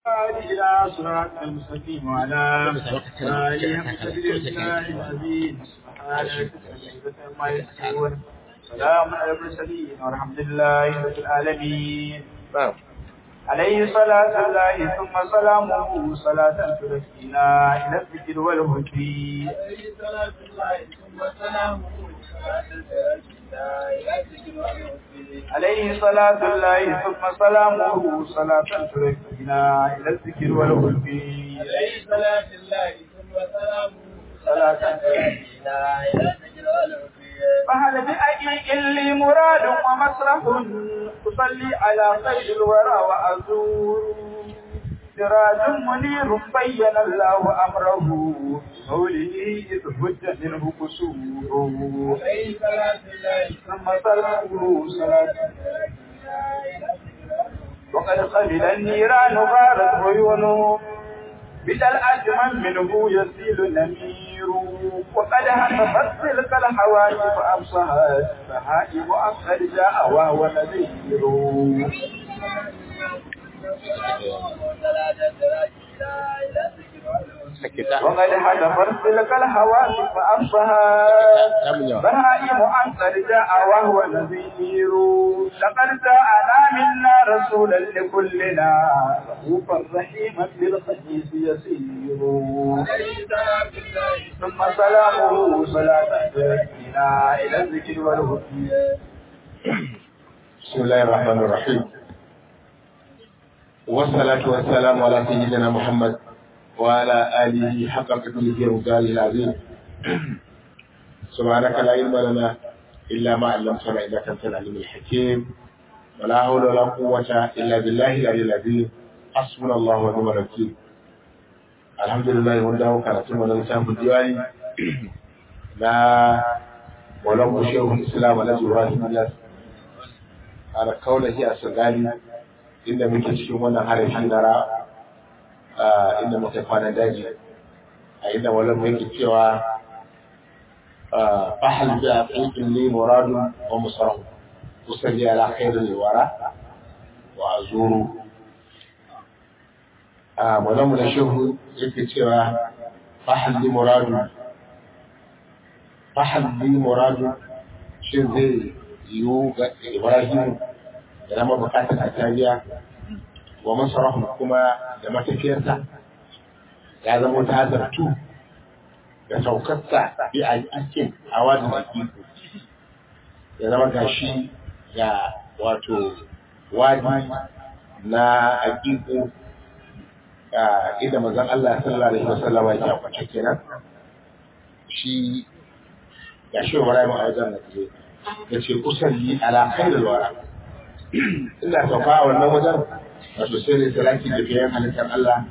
إلى صراط المستقيم وعلى آله وصحبه أجمعين. سبحانك ما يصفون سلام على المرسلين والحمد لله رب العالمين. عليه صلاة الله ثم سلامه صلاة تركينا إلى الذكر والهدي. عليه صلاة الله ثم سلامه عليه صلاة الله ثم سلامه صلاة تركينا إلى الذكر والهدي. عليه صلاة الله ثم سلامه صلاة تركينا إلى الذكر والهدي. فهل بأي لي مراد ومسرح أصلي على خير الورى وأزور سراج منير بين الله أمره قوله إذ هج منه قصوره. عليه صلاة الله ثم سلامه صلاة وقد قبل النيران غارت عيونه بدل أجمل منه يسيل نمير وقد هتفت تلك الحوادث فأبصرت فهائم أقد جاء وهو نذير. وقد هتفت تلك الحوادث فأبصرت فهائم أقد جاء وهو نذير. لقد جاءنا منا رسولا لكلنا رؤوفا رحيما بالخبيث يسير. ثم سلامه صلاة تركينا إلى الذكر والهدي. بسم الله الرحمن الرحيم والصلاة والسلام على سيدنا محمد وعلى آله حق قدره ومقداره العظيم. سبحانك لا علم لنا إلا ما علمتنا إنك أنت العليم الحكيم ولا حول ولا قوة إلا بالله العلي العظيم. حسبنا الله ونعم الوكيل. الحمد لله وندعو كراتين ونلسان بالديواني لا ولو شيخ الإسلام الذي إبراهيم الناس على قوله السغالي inda muke cikin wannan harafin dara inda muke kwana daji a inda wallan muke cewa fahal bi aqiqin li muradu wa musarraf usalli ala khairil wara wa azuru wallan mu da shehu yake cewa fahal li muradu shin zai yiwu ga Ibrahim da zama bukatar a tariya wa masarafin kuma da matafiyarsa ya zama ta zartu da saukarsa bi a cikin hawa da makiku ya zama gashi ga wato wadi na akiku inda mazan Allah sallallahu alaihi wasallam ya kwace kenan shi ya shi wa Ibrahim a wajen da ya ce usalli ala khairil wara ina sauka a wannan wajen wato sai ne salati da biyan halittar Allah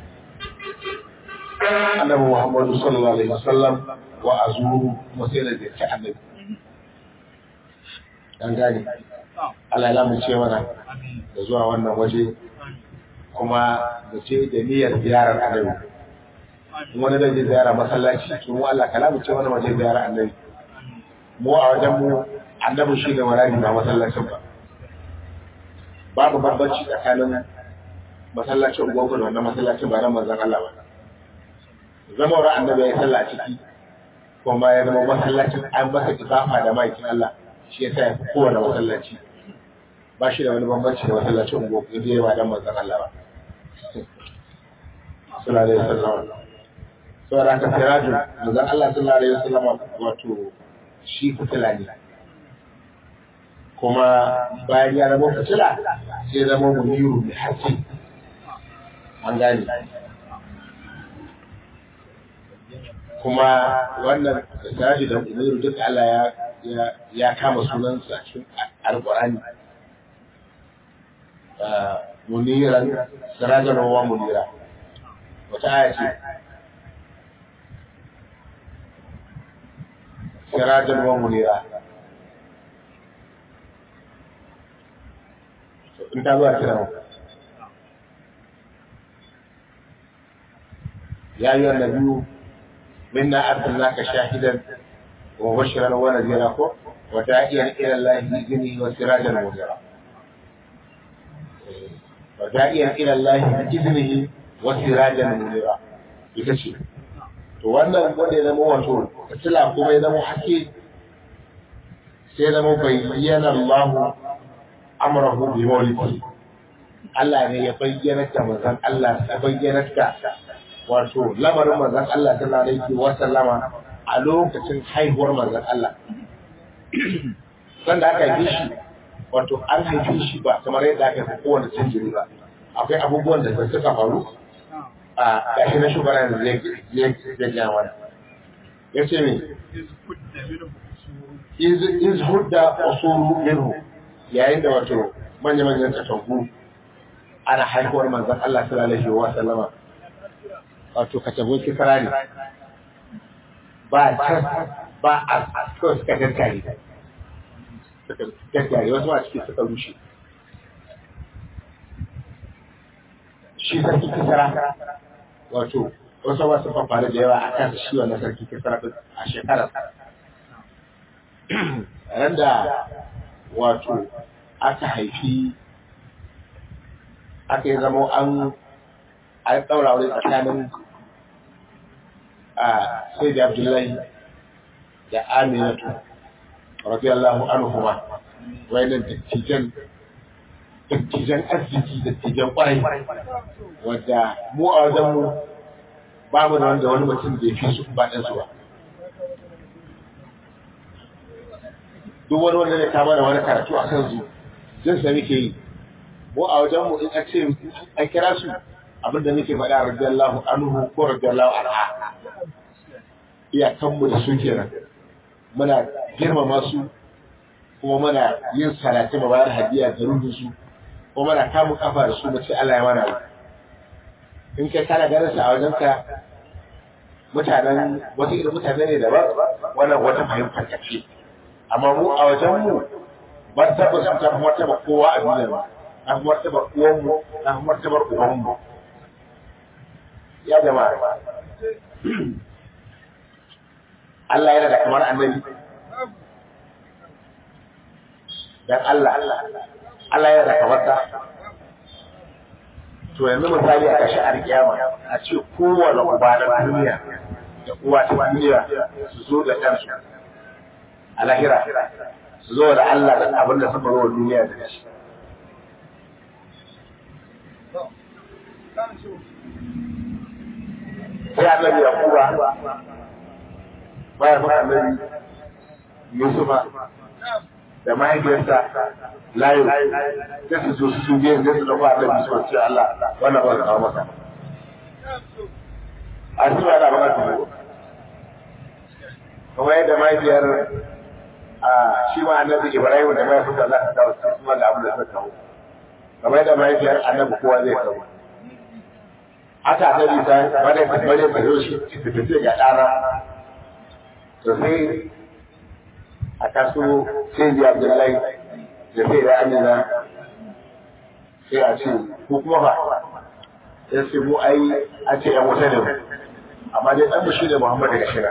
annabi Muhammadu sallallahu alaihi wasallam wa azuru kuma sai da ziyarci annabi dan gane Allah ya lamunce mana da zuwa wannan waje kuma da ce da niyyar ziyarar annabi wani da zai ziyara masallaci to mu Allah ka lamunce mana waje ziyarar annabi mu a wajen mu annabi shi ne warani ba masallacin ba babu bambanci tsakanin masallacin gwamnati da wannan masallacin ba na manzon Allah ba. Zama wa annabi ya sallah a ciki kuma ya zama masallacin an masa izafa da maikin Allah shi yasa ya fi kowane masallaci ba shi da wani bambanci da masallacin gwamnati da ba dan manzon Allah ba. Sallallahu alaihi wasallam. Saboda haka siraju manzon Allah sallallahu alaihi wasallam wato shi fitila ne. kuma bayan ya zama fitila sai zama muniru mai haske an gane kuma wannan sashi da muniru duk Allah ya kama sunansa cikin alƙur'ani muniran sirajan wa munira wata aya ce sirajan wa munira in ta zuwa kira ya yi wannan biyu minna arsalnaka shahidan wa bashiran wa nadhira ko wa da'iyan ila Allah bi idnihi wa sirajan munira wa da'iyan ila Allah bi iznihi wa sirajan munira ita ce to wannan wanda ya zama wato fitila kuma ya zama haske sai zama bayyana Allah amrahu bi mawlidi Allah ne ya bayyana ta manzon Allah ya bayyana ta wato lamarin manzon Allah sallallahu alaihi wa sallama a lokacin haihuwar manzon Allah sanda aka yi shi wato an haife shi ba kamar yadda aka yi kowane jinjiri ba akwai abubuwan da suka faru a gashi na shugaban da zai gaya mana ya ce me iz hudda usulu minhu yayin da wato manya-manyan katangu ana haihuwar manzon Allah sallallahu alaihi wa sallama wato katangu kisra ne ba can ba a kawai suka dankare wasu a cikin suka rushe shi sarki kisra wato wasu ba su fafare da yawa a kan shi wannan sarki kisra a shekarar ran da wato aka haifi aka yi zama an ɗaura wani tsakanin sai da Abdullahi da Aminatu radiyallahu anhuma wayannan dattijan arziki dattijan kwarai wadda mu a wajen mu ba mu da wanda wani mutum da ya fi su ba ɗansu ba duk wani wanda ya kama da wani karatu a kan su jin sa muke yi mu a wajen mu in a ce an kira su abinda muke faɗa radiyallahu anhu ko radiyallahu anha iyakanmu da su kenan muna girmama su kuma muna yin salati ma bayar hadiya da ruhun su kuma muna kamun kafa da su mace Allah ya mana in kai kana ganin su a wajen ka mutanen wata irin mutane ne da ba wannan wata fahimtar kace amma mu a wajen mu ban taɓa su ta martaba kowa a duniya ba na martaba uwan mu na martaba uban mu ya jama'a Allah yana da kamar annabi dan Allah yana da kamar ta to yanzu misali a kashi alkiyama a ce kowane uba na duniya da uwa ta duniya su zo da kansu a lahira su zo da Allah da abin da suka zo duniya da shi sai annabi ya kuba bayan annabi Yusufa da mahaifiyarsa layu sai su zo su biyan sai su dafa annabi su ce Allah wannan ba kawo masa a cikin ana ba su kuma yadda mahaifiyar shi ma annabi Ibrahim da mahaifiyarsa za ta kawo su kuma da abin da suka kawo kamar yadda mahaifiyar annabi kowa zai kawo haka annabi ta bare ta zo shi ta tafi ga ɗana to sai a kaso sai da Abdullahi da sai da Amina sai a ce ko kuma fa sai sai mu ai a ce yan wuta ne amma dai dan shi ne Muhammad daga shira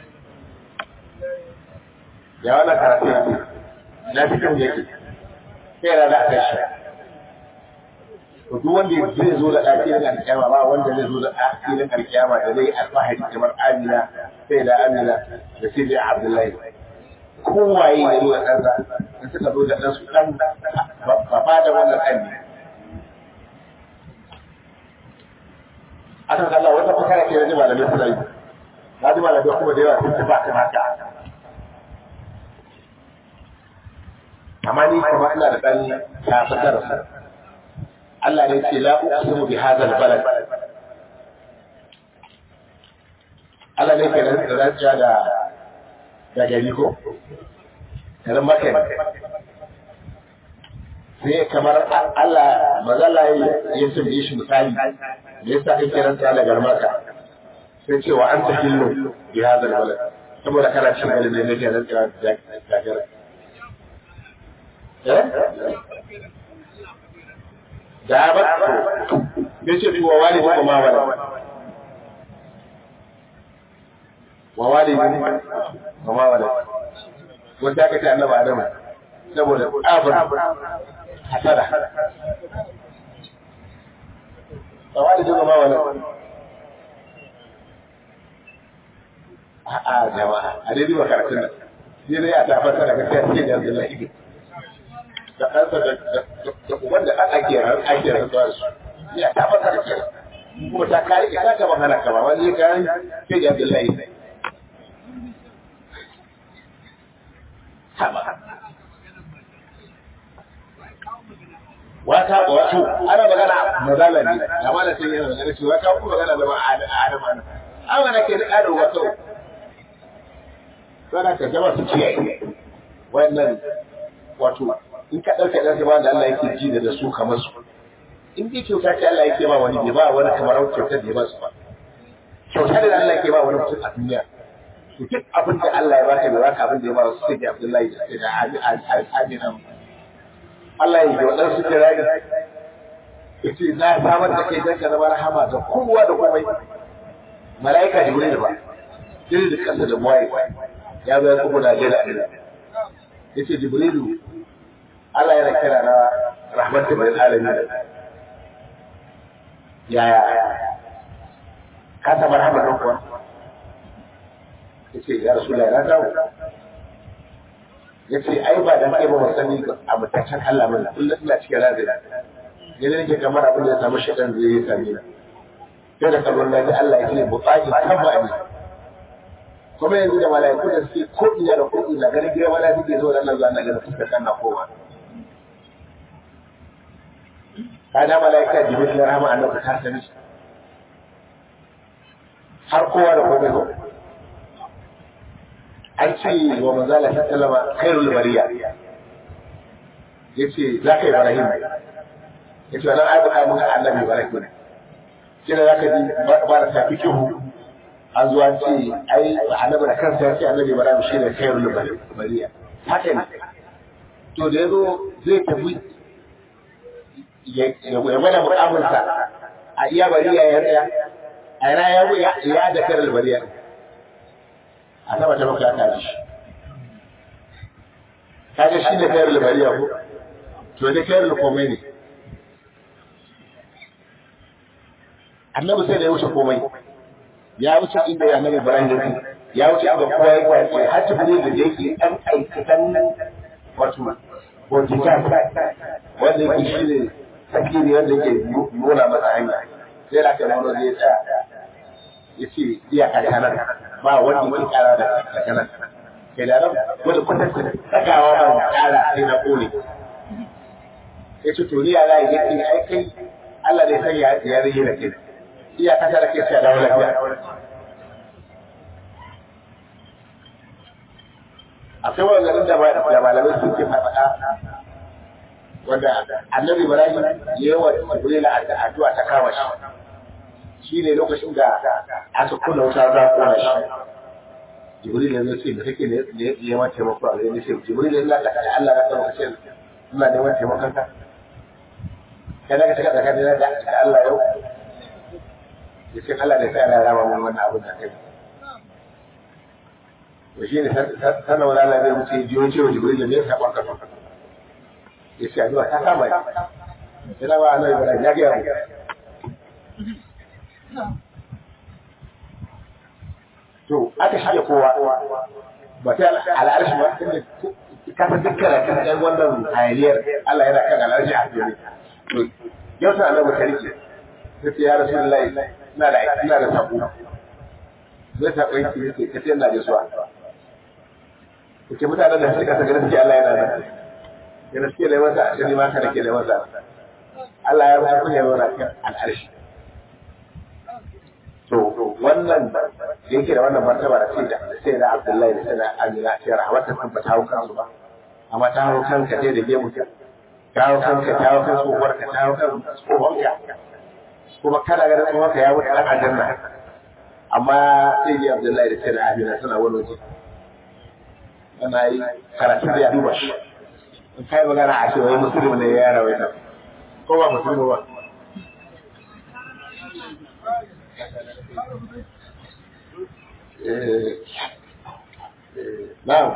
ya wannan karatu yake na fitin yake sai da aka shi to duk wanda zai zo da ɗakin alƙiyama ba wanda zai zo da ɗakin alƙiyama da zai alfahari kamar Amina sai da Amina da sai da Abdullahi kowaye ya zo da ɗansa da suka zo da ɗansu ɗan ba da wannan ɗan ne a kan Allah wata fakara ke na ji malamai suna yi na ji malamai kuma da yawa sun tafi akan haka amma ni kuma ina da ɗan ya fasara su Allah ne ce la uqsimu bi hadha al-balad Allah ne ke da rajiya da gari ko garin Makka sai kamar Allah mazalla ya tambaye shi misali da yasa kake rantsa da garin Makka sai ce wa anta hillu bi hadha al-balad saboda kana cin garin ne ke rantsa da garin da ba ya ce wa walidi ko ma wala wa walidi ko ma wala wanda aka ce annabi Adam saboda kafir hasara tsawari da ma wannan a'a jama'a a daidai makaratun nan sai dai a tabbata da gaskiya cikin da Abdullahi da ɗansa da uban da ake rantsuwa su ya tabbata da kenan kuma ta kare ka ta hana ka ba wani kan sai da Abdullahi haba wato ana magana mazala ne amma da sai yana magana cewa ka kuma magana da Adam an ana ke da ado wato sana ka jama su ciyaye wannan wato in ka dauke da ba da Allah yake ji da su kamar su in dai kyauta ce Allah yake ba wani bai ba wani kamar kyautar da ya ba su ba kyauta da Allah yake ba wani mutum a duniya to duk abin da Allah ya baka da baka abin da ya ba su sai Abdullahi da Amina Allah ya yi wa su kira ni yace na samar da kai dan ka zama rahama ga kowa da komai malaika Jibril ba dole da kansa da muwaye ya zo ya kuma da jira yace Jibrilu Allah yana kira na rahmatul lil alamin ya ka ta marhaba don kuwa yace ya rasulullahi na dawo yace ai ba dan kai ba wasani a mutaccen Allah mun kullum ina cikin razina yanzu nake kamar abin da ya samu shedan zai yi sami na sai da kallon naji Allah yake buƙaci tabba ne kuma yanzu da malaiku da suke ko ina da ko ina ganin gidan wala suke zo da Allah zuwa na ganin fuskar kan na kowa kada malaika jibril da rahama annabi ta sani har kowa da kowa zo an ce wa manzala ta sallama khairul bariya yace za ka yi Ibrahim yace wannan abuka mun annabi Ibrahim ne kina za ka ji ba da tafi kihu an zuwa ce ai annabi da kansa ya ce annabi Ibrahim shi ne khairul bariya haka ne to da yazo zai tafi ya gwada mu'amalarsa a iya bariya ya tsaya a yana ya da khairul bariya a sama ta maka ta ji kaga shi ne khairul bariya ko to da khairul komai ne annabi sai da ya wuce komai ya wuce inda ya annabi Ibrahim yake ya wuce inda kowa ya kwace har ta bude da yake dan aikatan wato bodyguard wanda yake shi ne sakiri wanda yake nuna masa hanya sai da kana wanda zai tsaya yace iya kana ba wanda yake kara da kana kai da ran wanda kwatanta sakawa ba kara sai na kone yace to ni Allah yake ai kai Allah ne sai ya rige da kai iya kasa da kai sai da lafiya akwai wannan da malamai suke faɗa wanda annabi Ibrahim yawa Jibril addu'a ta kama shi shine lokacin da aka kula wuta za ku shi Jibril ya ce da kake ne ya ma taimako a gare shi Jibril ya Allah da Allah ya tsara kace ina neman taimakon ka kada ka taka tsakanin da Allah yau yace Allah da sai ya rama mun wannan abin da kai to shine sanan wala Allah bai wuce jiyo cewa Jibril ne ya saba ka yace addu'a ta kama shi ina ba Allah Ibrahim ya ga to aka shirya kowa ba ta al'arshi ba inda ka san dukkan kan wannan hayaniyar Allah yana kan al'arshi a jere to yau ta Allah mutarike sai ya Rasulullahi ina da sabo zai ta kai ki kace ina da suwa kike mutanen da suka saka gaskiya Allah yana da gaskiya da masa asali ma kada ke da masa Allah ya ba ku ne wannan kan al'arshi to wannan da yake da wannan martaba da sai da Abdullahi da sai da Amina sai rahmatan kan ba ta hau kansu ba amma ta hau kanka sai da gemu ka ta hau kanka ta hau kan tsohuwar ka ta hau kan tsohon ka kuma kana ga tsohon ka ya wuce dan aljanna amma sai da Abdullahi da sai da Amina suna wani waje ana yi karatu da ya duba shi in kai magana a ce wai musulmi ne ya rawaita ko ba musulmi ba نعم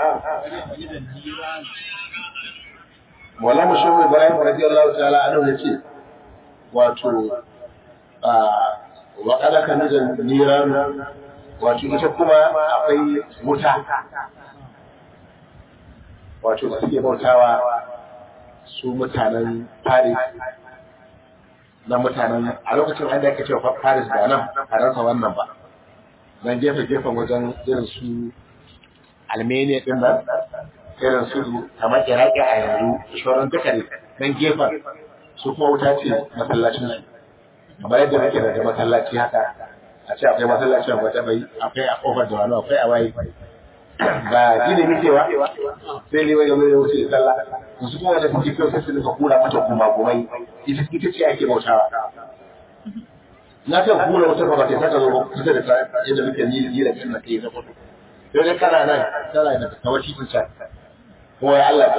ولا مشهور إبراهيم رضي الله تعالى عنه يقول wato wa kada kan da niran wato ita kuma akwai wuta wato da suke bautawa su mutanen Paris na mutanen a lokacin an da ake cewa Paris ba nan Faransa wannan ba nan gefen wajen irin su Armenia din nan irin su kamar Iraki a yanzu shoran duka ne nan gefen su kuma wuta ce masallacin su kamar yadda nake da masallaci haka a ce akwai masallacin wata bai akwai a kofar da wani akwai a waye ba gine muke ba sai ne wai game da wuce sallah su kuma wanda suke kyau sai su nufa kura mata kuma gumai ita ce ake bautawa na kan kura wata ba ta saka zo kusa da ta yadda muke ni da kin na kai na foto sai dai kana nan kana da tawashi din sa kuma ya Allah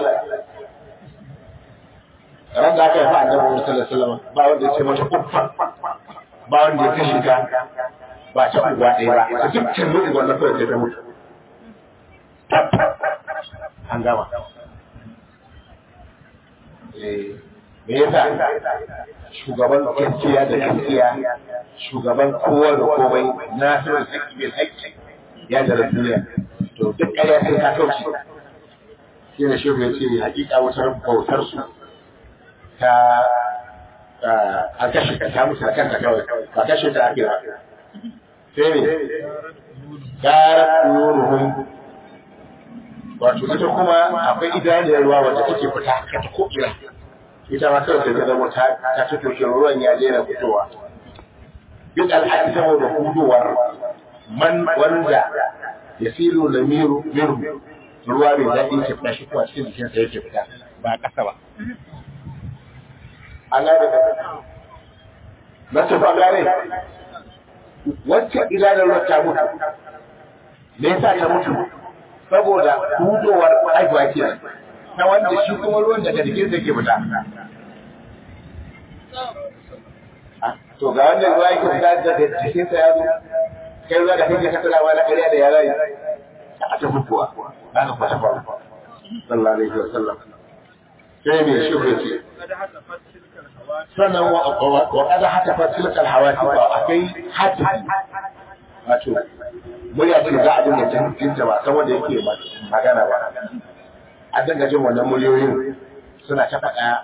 ran da aka yi fa annabi sallallahu alaihi wasallam ba wanda ya ce mata kuffa ba wanda ya kashe ka ba ta uwa ɗaya ba dukkan mutu wannan kawai ta mutu an gama me yasa shugaban gaskiya da gaskiya shugaban kowa da komai na sanar da bil haqqi ya da duniya to duk ƙarya sai ka kauce shi ne shehu ya ce hakika wutar bautar su ta a kashe ka ta musu da kanta kawai ba kashe ta ake ba sai ne gara nuruhum wato ita kuma akwai idaniyar ruwa wanda take fita ta ko'ina ita ma kawai ta zama ta tuttushe ruwan ya daina fitowa duk alhaji saboda hudowar wanda ya filo da miru ruwa mai daɗi ke fita shi kuma cikin jikinsa yake fita ba ƙasa ba an gane da na tafi an gane wacce idaniyar ruwa ta mutu me yasa ta mutu saboda hudowar haihuwa ke na wanda shi kuma ruwan daga jikin sa ke fita. To ga wanda ruwa yake fita daga jikin sa ya zo, kai ruwa da kake kasalawa na ƙarya da yara a ta hukuwa, za ka kwata faru. Sallallahu alaihi wa sallam. Sai mai shi ce. Sannan wa kada hata fasilkal hawati ba akai hati wato murya ce za a dinga jinta ba saboda yake magana ba a dinga jin wannan muryoyin suna ta faɗa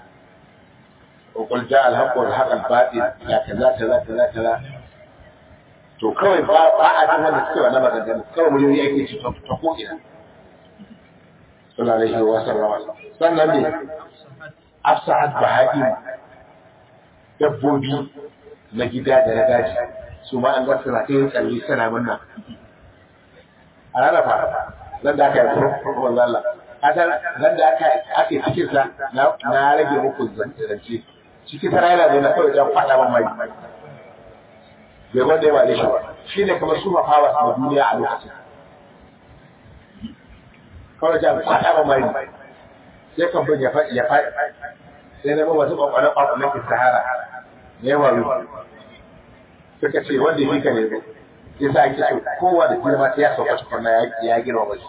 qul ja'a al-haqqu wal haqqa al-batil ya kaza to kawai ba a jin wanda suke wannan magana kawai muryoyi yake ci ta ko ina sallallahu alaihi wa sallam sannan ne afsa'at baha'im dabbobi na gida da na daji su ma an gasa na kai tsalle suna murna a rarrafa nan da aka yi kuma Allah kasar nan da ake cikin sa na rage muku zance cikin sarayla ne na kawai don faɗa wa mai bai wanda ya wale shi ba shi ne kamar su mafawa a duniya a lokacin kawai jan faɗa wa mai sai kan bin ya faɗi sai na mawasu ƙwaƙwanan sahara ya waru suka ce wanda shi ka ne ya sa ake so kowa da girma ta ya sauka cikin ya girma ba shi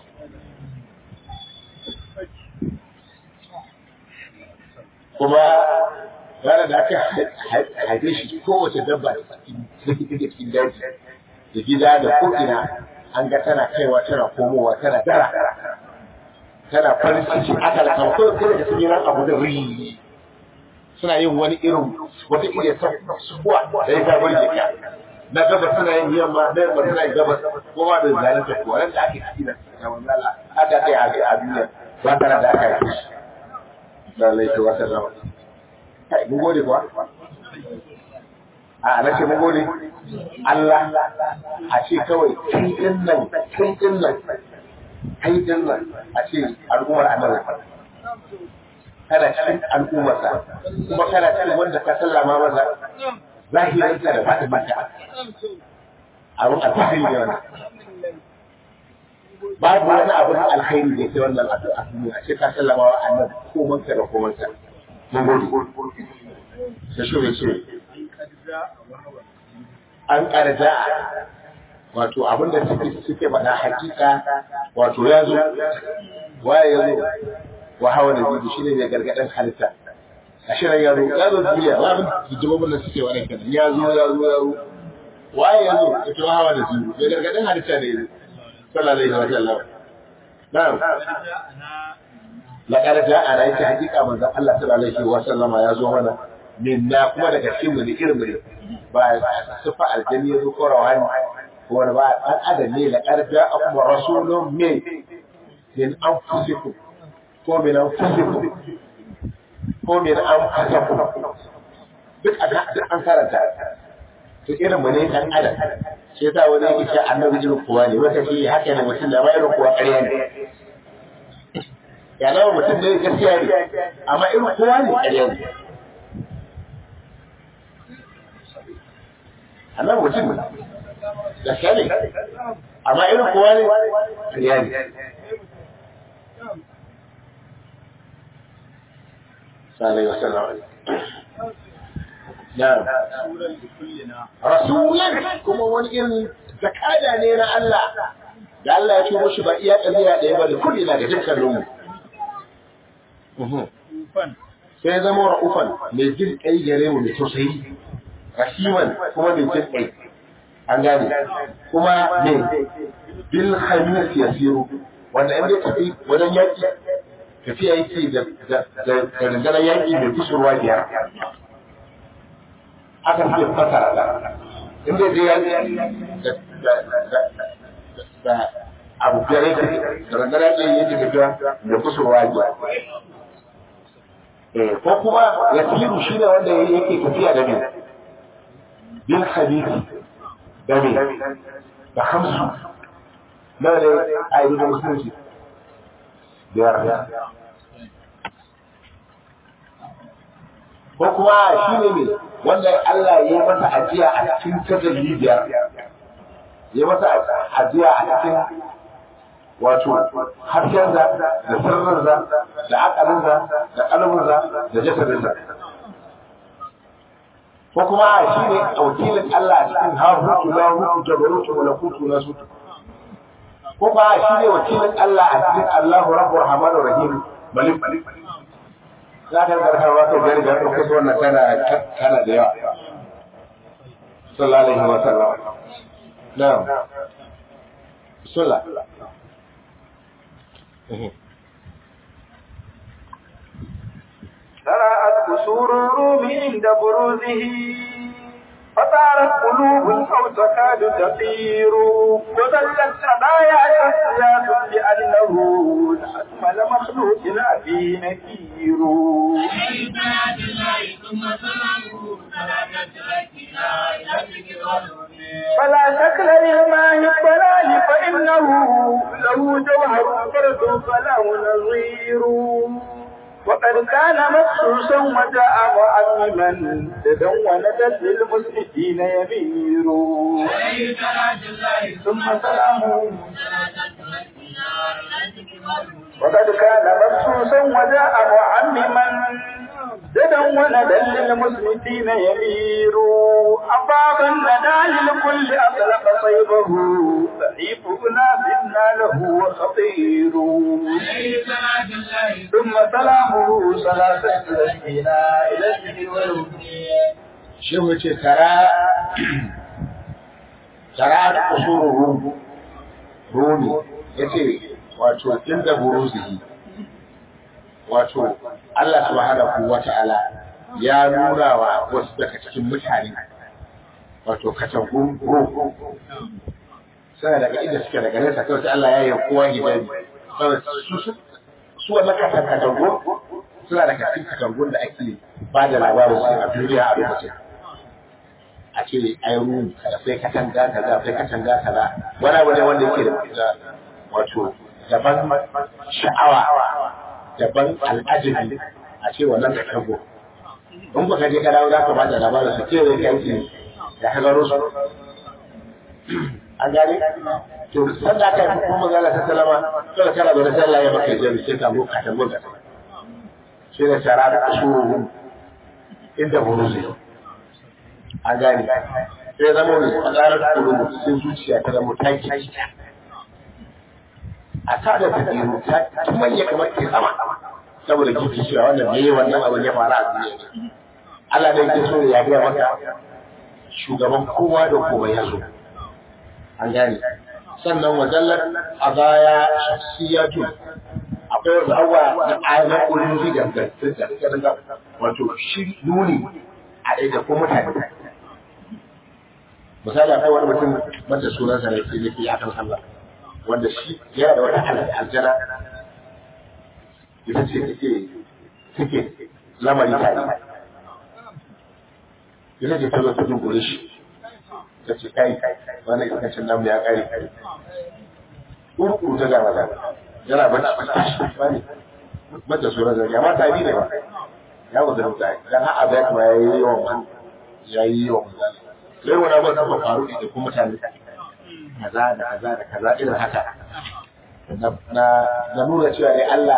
kuma ranar da aka haife shi kowace dabba da cikin daji da gida da ko'ina an ga tana kaiwa tana komowa tana dara tana farin ciki aka da kan kawai da sun yi ran abu da ri suna yin wani irin wata iya suwa da ya gabar jika na gabas suna yin yamma na yamma suna yin gabas kowa da zalunta kuwa yadda ake ciki da manzala aka kai a duniya ba tare da aka yi shi da laifi wata zama kai mun gode kuwa a na ce mun gode Allah a ce kawai kai din nan a ce al'ummar annabi kana cikin al'ummarsa kuma kana cikin wanda ka sallama masa zahirinka da fata maka abin alfahari ne wannan babu wani abin alkhairi da ke wannan a duniya ce ka sallama wa annabi komanka da komanka mun gode sai shi ce an karja wato abin da suke faɗa hakika wato ya zo waye ya zo wa hawa da zidu shine mai gargaɗin halitta ashe nan ya zo duniya wa abin jijjibobin da suke wani kenan ya zo waye ya zo ya tuwa hawa da su mai gargadin halitta ne sallallahu alaihi wa sallam na'am laqad ja'ana yake hakika manzon Allah sallallahu alaihi wa sallama ya zo mana minna kuma daga cikin mu ne irin mu ne ba sufa aljanni ya zo ko rawani ko wani ba dan adam ne laqad ja'akum rasulun min anfusikum ko min anfusikum ko min anfusikum duk an karanta to irin mu ne dan adam sai ta wani yake ce annabi irin kowa ne wata shi haka ne mutum da ba irin kowa ƙarya ne ya nawa mutum ne gaskiya ne amma irin kowa ne ƙarya ne annabi mutum ne gaskiya ne amma irin kowa ne ƙarya ne sallallahu alaihi wasallam na'am rasulan kuma wani irin zakada ne na Allah da Allah ya turo shi ba iya kabila ɗaya ba da kulli na ga dukkan mu sai zama ra'ufan mai jin kai gare mu mai tausayi rahiman kuma mai jin kai an gane kuma ne bil khamis yasiru wanda in dai tafi wajen yaki tafiya yake da rundunar yaki mai kusurwa biyar aka fiye fasara da inda zai yaki da abu biyar yake da rundunar yaki tafiya da kusurwa biyar ko kuma yasiru shi ne wanda yake tafiya da mai bil khabisi da mai da hamsu na ne a yi da musulunci biyar ko kuma shi ne mai wanda Allah ya yi masa ajiya a cikin tajalli biyar ya masa ajiya a cikin wato haskensa da sirrinsa da akalinsa da kalminsa da jasadinsa ko kuma shi ne wakilin Allah a cikin harutu lahutu jabarutu malakutu nasutu ko kuma shi ne wakilin Allah a cikin Allahu rabbur rahmanur rahim malik za ka garkarwa kai gari da kuka so wannan kana da yawa sallallahu alaihi wa sallam na'am sallallahu تراءت قصور الروم عند بروزه فطارت قلوب أو تكاد تطير وظلت سبايا شخصيات لأنه أكمل مخلوق أبي نكير فلا شكل للماء الضلال فإنه له جوهر فرد فله نظير وقد كان مخصوصا وجاء معمما تدونت للمسلمين يمير ثم سلامه وقد كان مخصوصا وجاء معمما تدونت للمسلمين يمير أباب الندى للكل أطلق صيبه ضعيف أناسنا له وخطير ثم سلامه صلاة تسلينا إلى الذكر والهدى شو ترى قصور رومي yace wato inda buruzihi wato Allah subhanahu wata'ala ya nuna wa wasu daga cikin mutane wato katangun ruhu sai daga inda suke daga nesa kawai Allah ya yi kowa hijabi su wannan katangun suna daga cikin katangun da ake ba da labarin su a duniya a lokacin a ce ai ruhu sai katanga kaza sai katanga kaza wani abu ne wanda yake da wato daban sha'awa daban al'ajabi a ce wannan da kago in baka je ka dawo za ka ba da labarin su ce zai kai da hagaro su an gane to san da kai kuma magana ta salama to kana da sallah ya baka je sai ka go ka tabo da sai da shara da ashuru inda buruzi an gane sai zama ne fadarar kulubu sai zuciya ta zama taki a tada ta biyu ta manya kamar ke sama saboda kike cewa wannan ne wannan abin ya fara a duniya Allah ne yake so ya ga maka shugaban kowa da kowa ya zo an gane sannan wajallar azaya shakhsiyatu akwai wasu abuwa na ayyukan ƙulun da wato shi nuni a ɗaya da kuma mutane misali akwai wani mutum mata sunansa da ke nufi a kan Allah wanda shi yana da wata aljana ita ce take lamari tare ita ce ta zo ta dunkule shi ta ce kai wannan iskacin namu ya kare uku ta gama da yana bacci ba ne mata sunan zai amma ta bi ne ba ya wuce da mutane dan har abai kuma yayi yawan sai wani abu da faru da kuma mutane kaza da kaza da kaza irin haka na nuna cewa dai Allah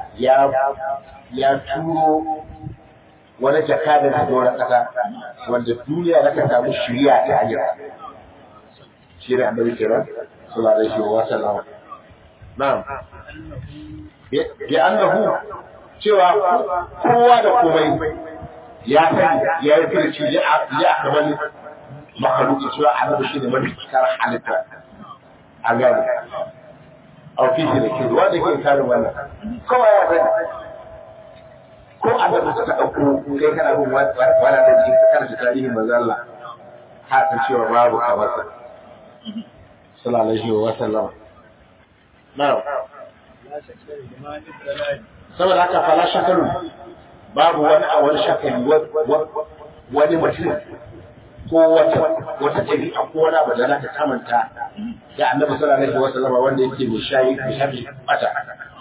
ya turo wani jaka da doron kasa wanda duniya na ka samu shiriya ta hanyar shi ne annabi kenan sallallahu alaihi wa sallam na'am bi annahu cewa kowa da komai ya sani ya yi firci ya kamar makaluki cewa annabi shi ne mafi kar halitta a gani a ofishi da ke wanda ke karin wannan kowa ya sani ko annabi suka ɗauko kai kana bin wani da ji ka karanta tarihin manzo Allah ha san cewa babu kamarsa sallallahu alaihi wa sallam na'am saboda haka fala shakaru babu wani a wani shakali wani mutum ko wata ɗabi'a ko wani abu da za ta kamanta da annabi sallallahu alaihi wa sallama wanda yake mai shafi bata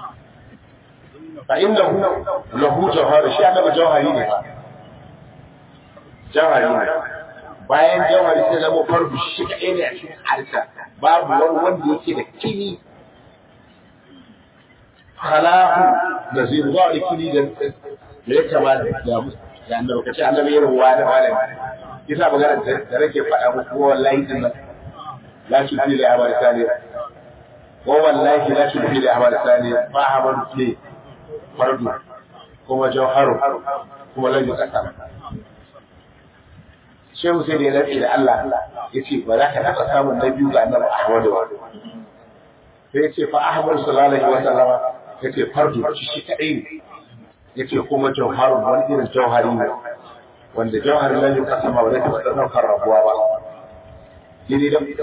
fa innahu lahu jawhar shi annabi jawhari ne jawhari ne bayan jawhari sai zama farbu shi kaɗai ne a cikin halitta babu wani wanda yake da kini khalahu nazir ba da kini da ya kamata da annabi kace annabi irin wani malami kisa magana da rake faɗa muku wallahi din nan la tudhi li amal salih wa wallahi la tudhi li amal salih fa hamadu fi fardu kuma jawharu kuma lan yusakam shehu sai da ya rabe da Allah yace ba za ka taɓa samun na biyu ga annabi Ahmad ba sai yace fa Ahmad sallallahu alaihi wa sallama yace fardu shi kadai ne yace kuma jawharu wani irin jawhari ne wanda jawhar lan yukasama ba zai taɓa ɗaukar rabuwa ba yene da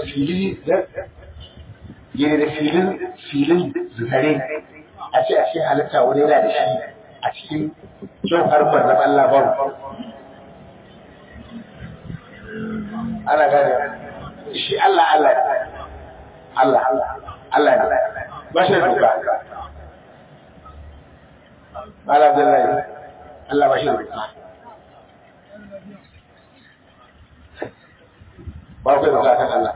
filin zare a ce a cikin halitta wani yana da shi a cikin jawhar manzon Allah ba ana gane shi Allah ne ba shi da duka Allah Abdullahi Allah ba shi da duka ba ku da kan Allah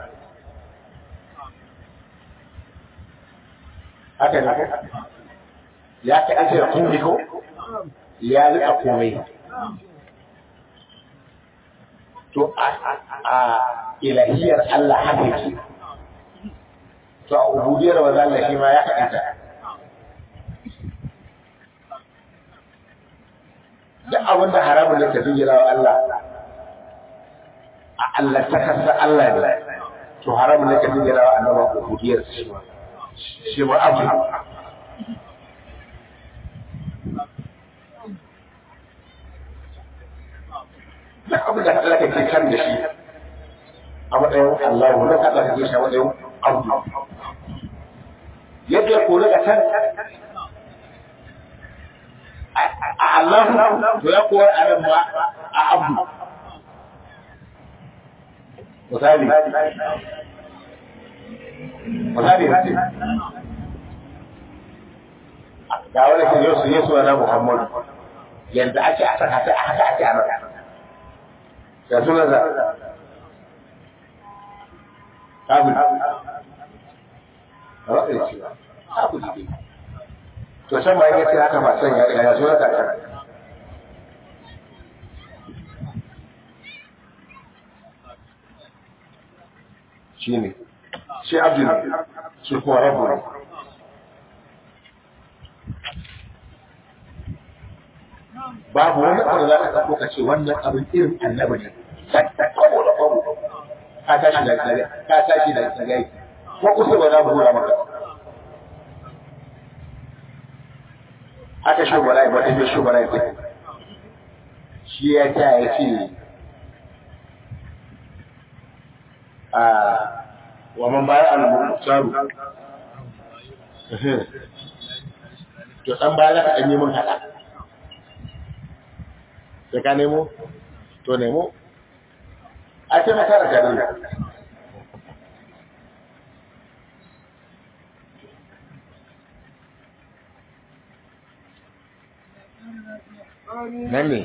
haka ne ya kai an ce da komai ko ya rika komai to a ilahiyar Allah haka yake to a ubudiyar wa Allah shi ma ya kaɗa duk abin da haramun da ka jira wa Allah a Allah ta kasa Allah ne to haramun da ka jira wa annabawa ubudiyar shi ma abu da abin da Allah ke kan da shi a matsayin Allah wanda ka da shi a matsayin abu yadda ko daga can a Allah to ya kowar adam ma a abu misali ga wani ke Yesu na Muhammadu yadda ake a saka sai haka ake a nan ya suna za abin a waɗin ce abu jiki to can ma yake haka ba san ya suna za ka shi ne shi abin shi kuma rabu ne babu wani abu da za ka ɗauko ka ce wannan abin irin annabi ne kwabo da kwabo ka tashi da tsagai ko kusa ba za mu hura maka haka shugaba ba ta shugaba ya ce shi ya ta ya ce wa man baya al-muqtaru to dan baya ka dan yi mun hada sai ka nemo to nemo a ce maka da gari nan ne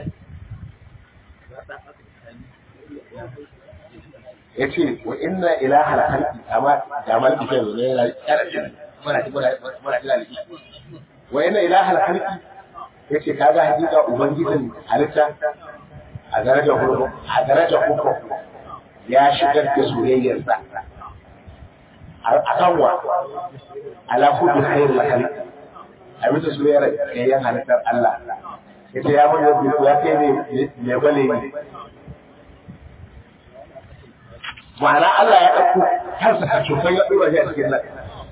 ya ce wa inna ilaha al-khalqi amma jamal bi kai ne ya muna tilali wa inna ilaha al-khalqi yace kaga hakika ubangijin halitta a daraja hukku ya shigar da soyayyar sa akan wa ala kulli khair al-khalq a bisa soyayyar yayin halittar Allah yace ya mun ya kai ne bale ne ma'ana Allah ya ɗauko kansa a cikin ya ɗora shi a cikin nan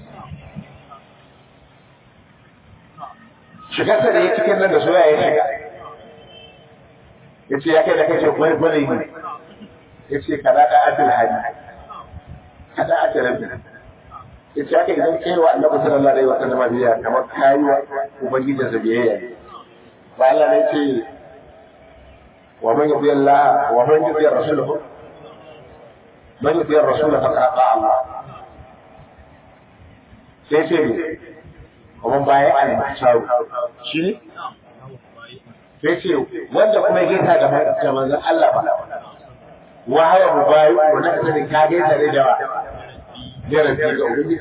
shigarsa da ya cikin nan da soya ya shiga ya ce ya kai da kake gwalgwale ne ya ce ka daɗa ajin hali ka da ajin rabin ya ce haka idan kai wa annabi sallallahu alaihi wa sallam biya kamar kayi wa ubangijinsa biyayya ne ba Allah ne ce wa man yuti Allah wa man yuti rasulahu من يطيع الرسول فقد اطاع الله sai kuma baya al-mahsharu shi sai ce wanda kuma ya gaita da manzon Allah ba wa haya mubayi wannan sai ka gaita da dawa da rabbi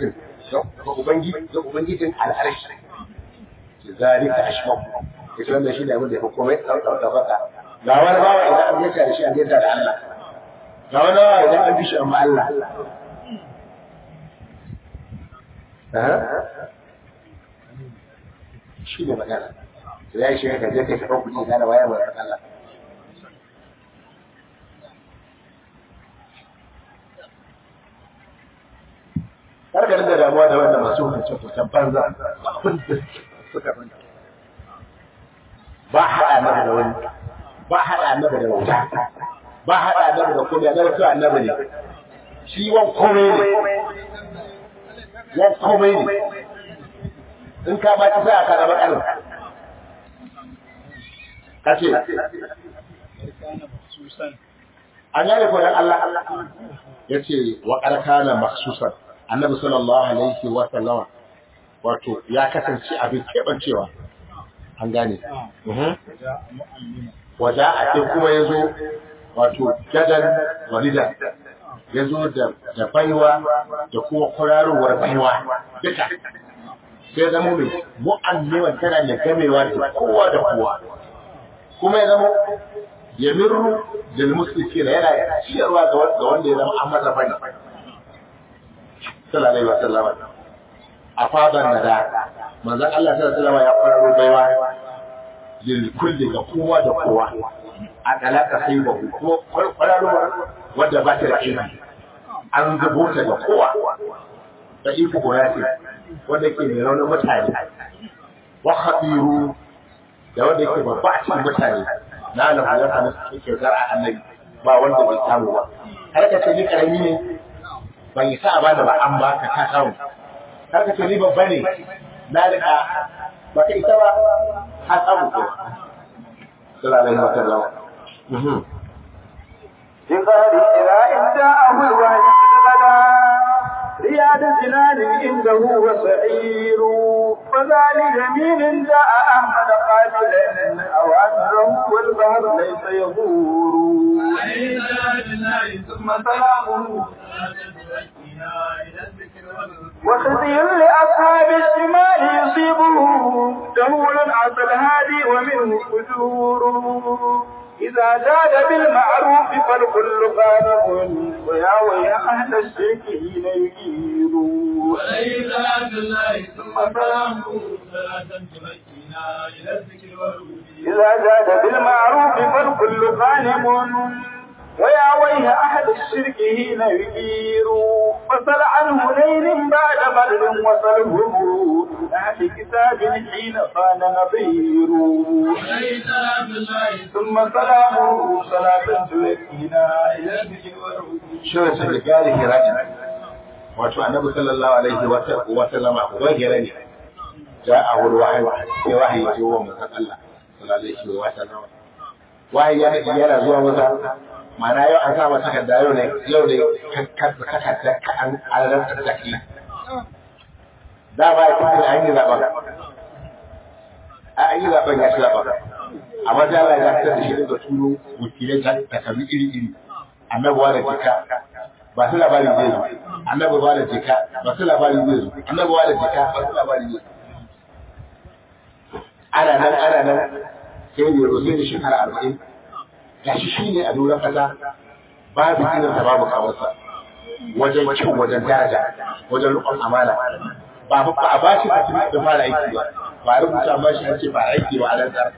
ga ubangijin al-arsh zalika ashmaq ita wannan shi ne abin da ya komai dauka ga wani bawa idan an gaita da shi an gaita da Allah ga wani bawa idan an bi shi amma Allah shi ne magana ya yi shiga kaje kai kafa kuɗi gane waya mai Allah karkar da damuwa da wanda masu hukuncin kusan banza abin da suka banta ba haɗa annabi da wani ba haɗa annabi da wauta ba haɗa annabi da komai annabi kawai annabi ne shi wan komai ne in ka ba ta sai aka raba karin kace an gane ko dan Allah yace wa qarkana maksusan annabi sallallahu alaihi wa sallama wato ya kasance abin kebancewa an gane waja a ce kuma yazo wato gadan walida yazo da baiwa da kuma kurarowar baiwa duka sai zama mai mu'anniman tana da gamewa da kowa da kowa kuma ya zama ya mirru da musulki yana ciyarwa ga wanda ya zama an masa bane sallallahu alaihi wasallam a fadan da manzon Allah sallallahu alaihi wasallam ya kwararo baiwa lil kulli ga kowa da kowa a talaka sai ba ko kwararo wanda ba ta da ilimi an gabota ga kowa da iko gorati wanda ke mai raunin mutane wa khatiru da wanda ke babba a cikin mutane na lafi ya samu cikin zara annabi ba wanda bai samu ba har ka ce ni karami ne ban yi sa ba da ba an baka ka samu har ka ce ni babba ne na rika ba ka isa ba ka samu ko sallallahu alaihi wa sallam jingari ila inda ahul wahyi رياض زنان عنده وسعير فذال يمين جاء أحمد قاتلا أو عنه والبحر ليس يغور عليه ثم سلامه وخزي لأصحاب الشمال يصيبه جهول عسى الهادي ومنه فجور إذا جاد بالمعروف فالكل غالب ويا ويا أهل الشرك حين يجيروا عليه صلاة الله ثم سلامه صلاة تمكنا إلى الذكر والهدى إذا جاد بالمعروف فالكل غالب ويا ويل أحد الشرك حين يجيروا فسل عن هنين بعد بدر وسله أهل كتاب حين كان نظير عليه سلام الله ثم سلامه صلاة تمكنا إلى الذكر والهدى شو سبقالي هراء wato annabi sallallahu alaihi wa sallama wajira ne ja'a wahayi sai wahayi ya zo wa manzon Allah sallallahu alaihi wa sallama wahayi yana zuwa masa mana yau an sa masa takarda yau ne ka an alarta take da ba ya kuma an yi zaben an yi zaben ya ci zaben amma da Allah ya tsaya da shi da turo wakilai ta kabi iri annabawa da jika ba su labari zai zo annabawa da jika ba su labari zai zo annabawa da jika ba su labari zai zo ana nan sai ne roze da shekara 40 gashi shi ne a doron kasa babu irin sa babu kawarsa wajen kyau wajen daraja wajen rukun amana ba a ba shi da fara aiki ba ba a rubuta ba shi an ce fara aiki ba a nan tsara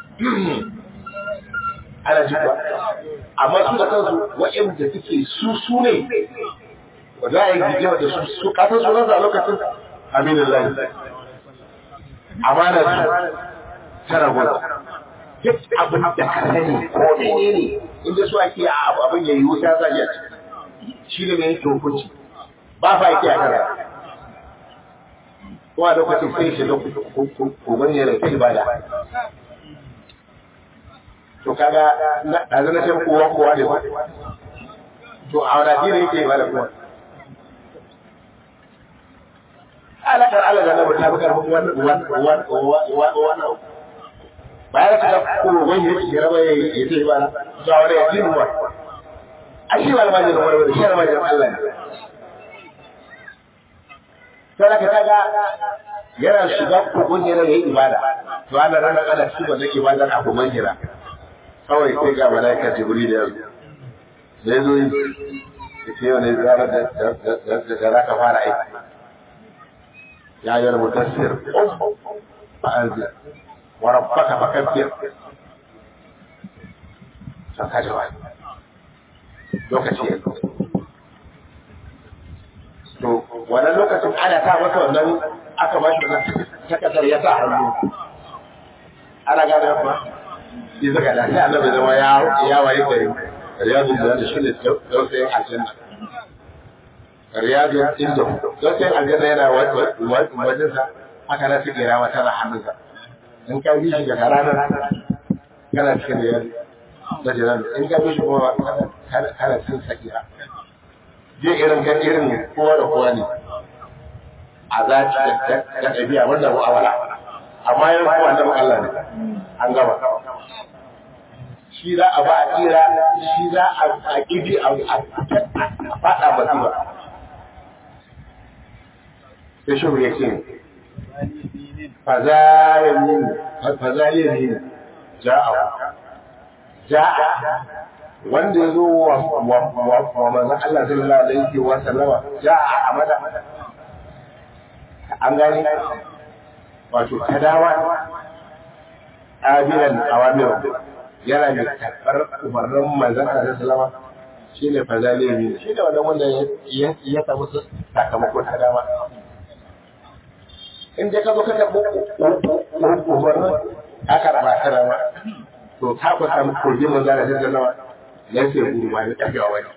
ana ji ba amma su da kansu waɗanda suke su ne za a yi gijewa da su kasar sunansa a lokacin aminin lai amana su tara gwada duk abin da ka sani ko mene ne inda su ake a abin ya yi wuta za ya shi ne mai hukunci ba fa ake a kara ko a lokacin sai shi kogon ya rage ibada to kaga na zana ce kowa ne ba to a wani addini yake ibada kuma alakar Allah da nabi ta fi karfin wannan bayan ka ko wani yake raba ya ce ba za wani ya jin ba a shi ba almajin wani shi almajin Allah ne sai ka kaga yana shiga kogon yana yin ibada to ana ranar ana shi ba zai ibada a kogon jira kawai sai ga malaika jibril ya zo zai zo yi ce yau ne ranar da za ka fara aiki ya yi mutassir fa'anzir وربك فكبر saka jawabi lokaci ya to wannan lokacin ana ta masa wannan aka ba shi wannan takardar ya sa hannu ana gane ba shi zaka da sai Allah bai zama ya waye gari riyadu da shi ne dausayin aljanna riyadu inda dausayin aljanna yana wajen sa aka na sigira wata da hannunsa in ka bi shi daga ranar kana cikin da jiran in ka bi shi kuma kana cikin sakira je irin kowa da kowa ne a zaci da ɗabi'a wanda mu'amala amma yan kowa da Allah ne an gaba shi za a ba a tsira shi za a ƙiji a faɗa masifa sai shi ya ce fazalin ja'a wanda ya zo wa manzan Allah sallallahu alaihi wa sallama ja'a amada an gani wato kadawa abiran awamiran yana da karɓar umarnin manzan Allah sallallahu alaihi wa sallama shi ne fazalin shi ne wannan wanda ya samu sakamakon kadawa in dai ka zo ka karɓo umarnin ka karɓa ta rama to ka ku samu kurji mun zara da nawa ya ce gurma da tafiya wani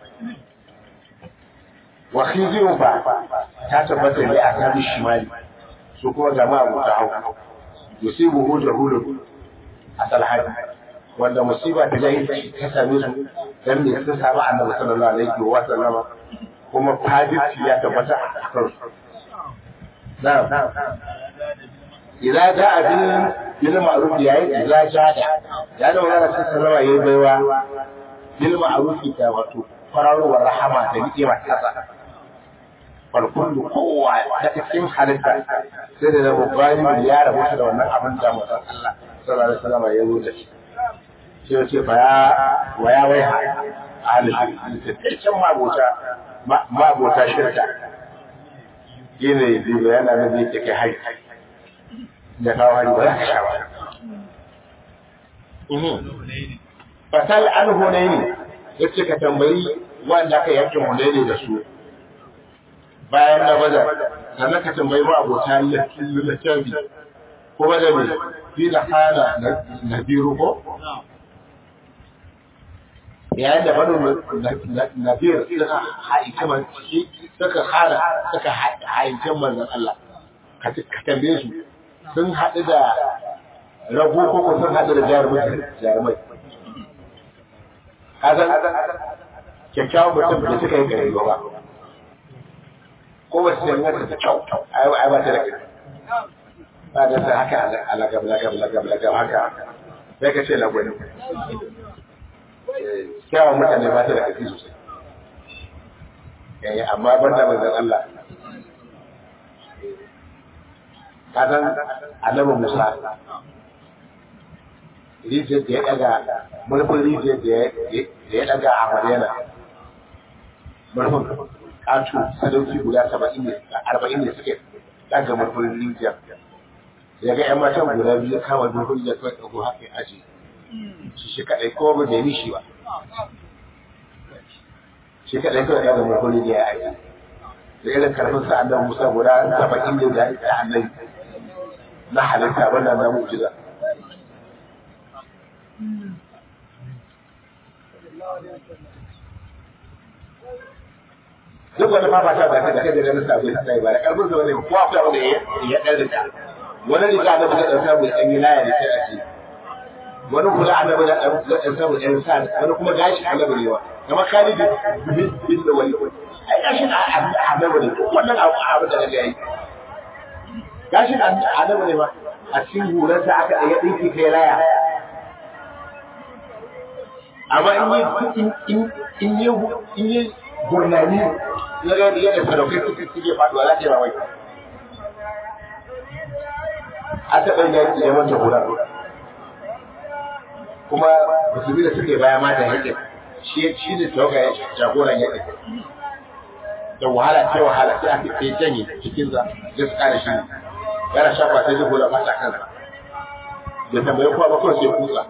wa khizirun fa ta tabbata ne a kan shimali su kuma jama'a mu ta hau yusibu hujahulu asal hadi wanda musiba ta jahilci ta same su dan ne sun samu annabi sallallahu alaihi wa sallama kuma fadisi ya tabbata a kansu نعم إذا جاء بالمعروف يعني إذا جاء يعني ولا تسلم يبوا بالمعروف كواتو فرارو والرحمة تبي ما تحصل فالكل قوة تكفين حالتها سيدنا مبارك يا رب وشهد أن أبن جامع الله صلى الله عليه وسلم يقول sai ce fa ya wai ha ahli can mabota shirka yana zibe yana da zai kai hari da kawo hari ba za ka sha ba fasal an hunaini yace ka tambayi wanda aka yanke hunaini da su bayan na bazar sannan ka tambayi ma abota littafi kuma da mai fi da hana na biyu ko yayin da banu na biyu suka haice man suka haice manzon Allah ka tambaye su sun haɗu da rago ko sun haɗu da jarumai kazan kyakkyawan mutum da suka yi gare ba ko ba su yi ta kyau ai ba ta da kai ba da ta haka alagab haka sai ka ce lagwani kyawun mutane ba ta da kai sosai amma ban da manzan Allah kazan annabi Musa rijiyar da ya daga murfin rijiyar da ya daga a Madina murfin ƙato sadauki guda 40 ne suke daga murfin rijiyar ya ga ‘yan matan guda biyu kama murfin rijiyar kawai ɗago haka ya aji shi kaɗai ko ba da yi shi ba shi kaɗai kawai daga murfin rijiyar ya aji da irin karfin sa annabi Musa guda 70 da ya annabi na halitta wannan na mu'jiza duk wani fafata da kai da ganin sabu sai ba da karbin sa bane ko akwai wanda ya dan rika wani riga da muka dauka mu dan yi laya da sai a ce wani kula annabi da dan sabu ɗan sa wani kuma gashi annabi ne wa kuma Khalid bin Walid ai gashi annabi ne wannan abu da ga yi gashi annabi ne ba a cikin hurarsa aka ya dinki kai laya amma in yi gurnani na ga yadda sadaukai suke faduwa za ta yi ba wai a taɓa yin ya manta hular kuma musulmi da suke baya mata yaƙi shi ne tawaga ya jagoran yaƙi da wahala sai wahala sai aka sai janye cikinsa ya su kare shi yana shafa sai zai hula mata kansa da tambayi kuwa ba kawai sai kusa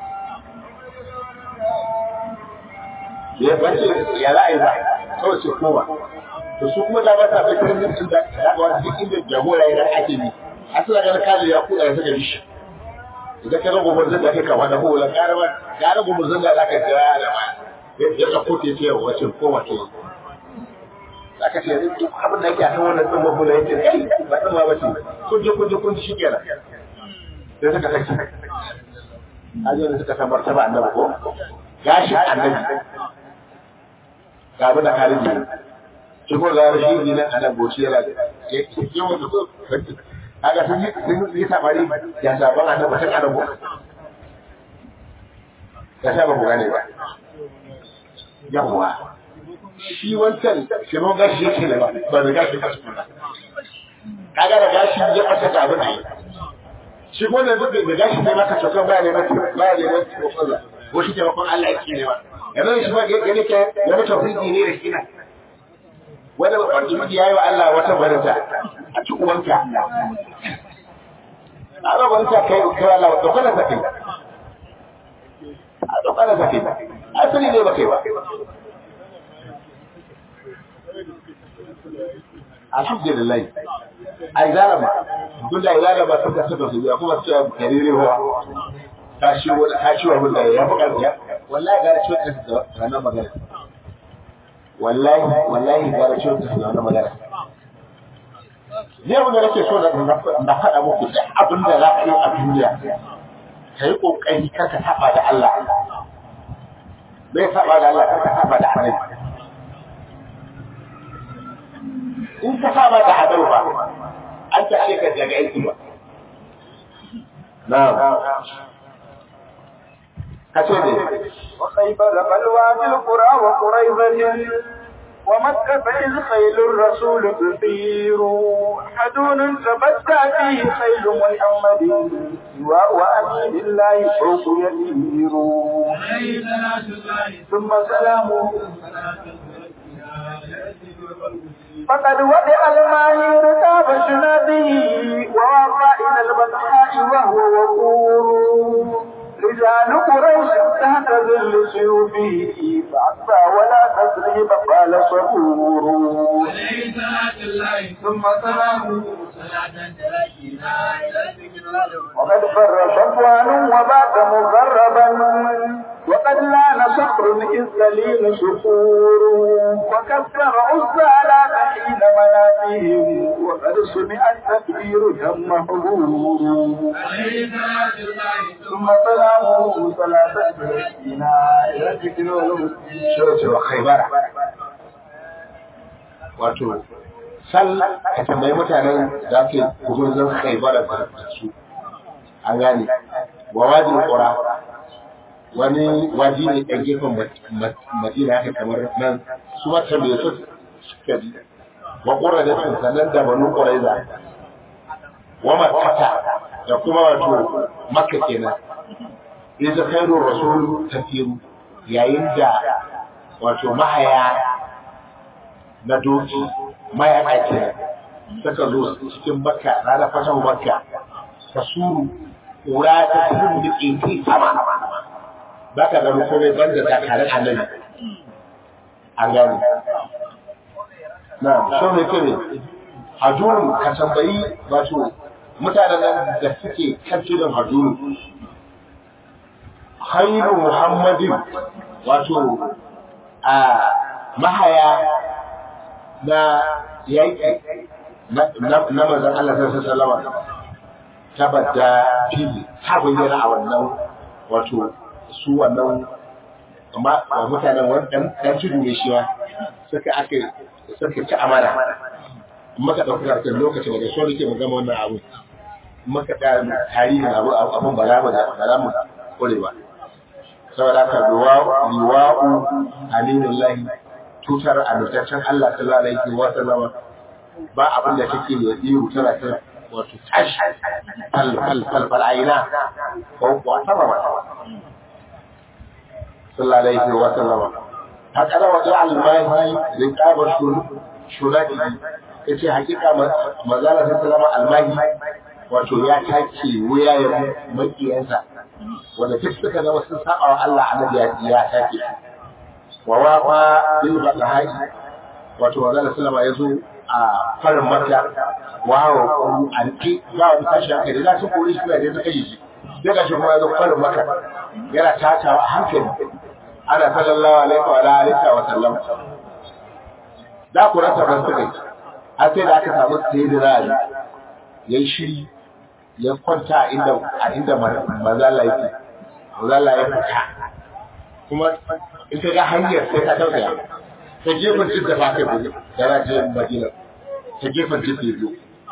ya bace ya ra'ayi ba kawai sai koma to su kuma da ba ta bai kan din da ga wani duk inda jagora ya ake ni asala ga kaje ya kuda ya saka dishi idan ka rago murzan da kake wanda ko wala ga rago murzan da zaka jira da ba ya ka kote ce wace koma to zaka ce duk abin da yake a kan wannan din mabula yake kai ba dan ba ce kun ji shikenan sai suka saki aje suka san martaba annabi ko gashi annabi ga abin da Khalid ne shi ko ga shi ne nan ana goci yana yawan da so kaga sun yi sabari ya saban annabi ta kana go ka saba ku gane ba yawa shi wancan shi mo gashi yake ne ba da gashi ka tsuna kaga da gashi ya fata da abin ne shi ko da duk da gashi ne maka tsokan ba ne ko shi taimakon Allah yake ne ba yanzu shi ba gane ke wani tauhidi ne da shi na wani mutum ya yi wa Allah wata barata a ci uwanka a ga barata kai Allah wata kwana ta kai a dokana ta kai asali ne ba kai ba alhamdulillah ai zalama duk da zalama suka su kuma su karire ruwa ta shi wa mun da ya fi ƙarfiya wallahi gara ciwon da ranar magana wallahi gara ciwon da ranar magana ne wanda nake so na faɗa muku duk abin da za ka yi a duniya ka yi ƙoƙari kar ka saba da Allah bai saba da Allah kar ka saba da Annabi in ka saba da Annabi ba an tashe ka daga aiki ba na'am وخيبر بلوى بالقرى وقريبة ومكة إذ خيل الرسول تثير حدون تبتع فيه خيل محمد وأمين الله فوق يسير ثم سلامه فقد وضع الماهي ركاب شناده ووضع إلى البطحاء وهو وقور رجال قريش تحت ظل سيوفه فعصى ولا تسريب قال صبور ثم سلامه وقد فر صفوان وبات مغربا وقد لان صخر إذ سليم صخور وكسر عزى على حين منابهم وقد سمع التكبير تم حضور ثم سلامه صلاة برسينا إلى الذكر والهدى وخيبر wato sal ka tambayi mutanen da ke gudunar Khaibara da su an gane wa wajin qura wani waji ne ɗan gefen Madina haka kamar nan su ma tambaye su suka ji wa qura da su sanan da Banu Quraiza wa Makkah da kuma wato Makka kenan idan khairur rasul tafiru yayin da wato mahaya na doki mayaka kenan suka zo cikin Makka ranar fatan Makka ta suru ƙura ta suru da ƙinƙi sama ba ka gano komai banda ta kare annabi an gano na so ne kare hajjuru ka tambayi wato mutanen nan da suke kan tudun hajjuru khairu muhammadin wato a mahaya na yaƙi na manzon Allah sallallahu alaihi tabbata fili ta bayyana a wannan wato su wannan amma mutanen wannan dan tudu ne shi suka ci amana maka dauka kan lokacin da so nake mu gama wannan abu maka da tarihin abun ba za mu kore ba saboda haka liwa'u alilullahi tutar annabtaccen Allah sallallahu alaihi wa sallam ba abin da take da tsiru tana ta wato tashi fal aina ko ta ba sallallahu alaihi wa sallam haka da wata almahi riqabar shuraki yace hakika manzala sallallahu almahi wato ya take wuyayen makiyansa wanda duk suka zama sun saba wa Allah annabi ya take wa waqa bil badhai wato manzala sallallahu yazo a farin Makka wawo anti ba wani tashi hankali da su kore shi da suka yi shi daga shi kuma yazo farin Makka yana tatawa a hankali ana sallallahu alaihi wa sallam da ku rasa ban suka har sai da aka samu sayyidina Ali yayi shiri ya kwanta a inda manzala yake manzala ya fita kuma in ka ga hanyar sai ka tausaya ta gefen jidda ba kai bugu yana je Madina ta gefen jidda biyu